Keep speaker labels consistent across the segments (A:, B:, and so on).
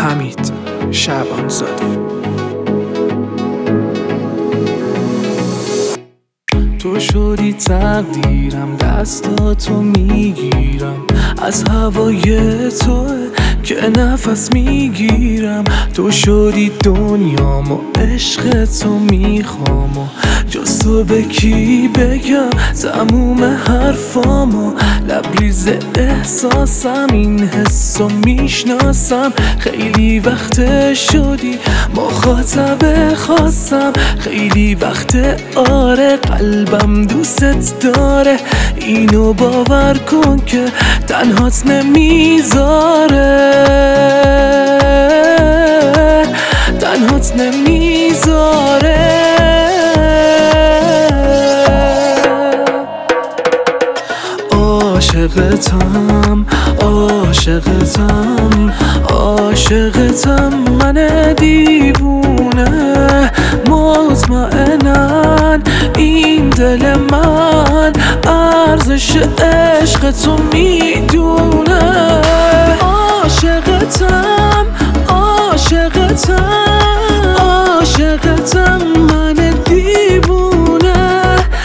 A: حمید شعبانزاده. تو شدی تقدیرم، دستاتو میگیرم، از هوای توه که نفس میگیرم. تو شدی دنیام و عشق تو میخوام و جز تو به کی بگم تموم حرفامو. لبریز احساسم، این حسو میشناسم. خیلی وقت شدی مخاطب خاصم، خیلی وقت آره قلبم دوست داره. اینو باور کن که تنهات نمیذاره، تنهات نمیذاره. عاشقتم، عاشقتم، عاشقتم، من دیوونه. مطمئنن این دل من ارزش عشق تو میدونه. عاشقتم، عاشقتم، عاشقتم، من دیوونه.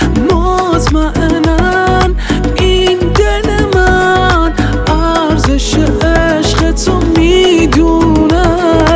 A: مطمئنن این دل من ارزش عشق تو میدونه.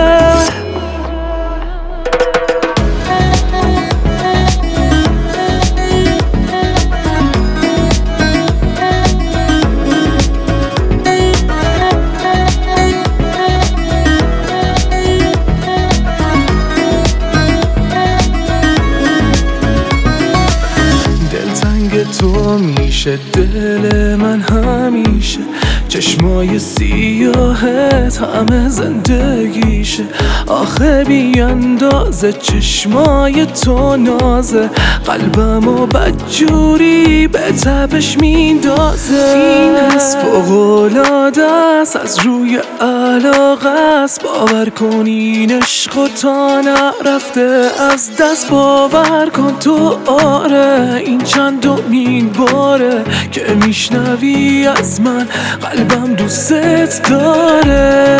A: تو میشه دل من همیشه، چشمای سیاهت همه زندگیشه. آخه بی اندازه چشمای تو نازه، قلبمو بدجوری به تبش میندازه. این حس فوق‌العاده است، از روی علاقه است. باور کن این عشق تا نرفته از دست. باور کن تو آره این چندمین باره که میشنوی از من. قلبم دوست داره،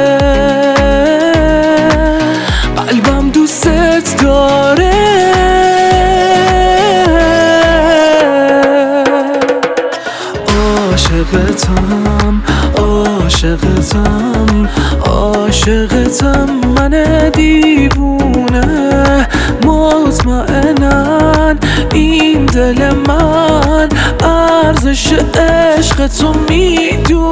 A: قلبم دوست داره. عاشقتم، عاشقتم، عاشقتم، من دیوونه. مطمئنن این دل من ارزش عشق تو میدونه.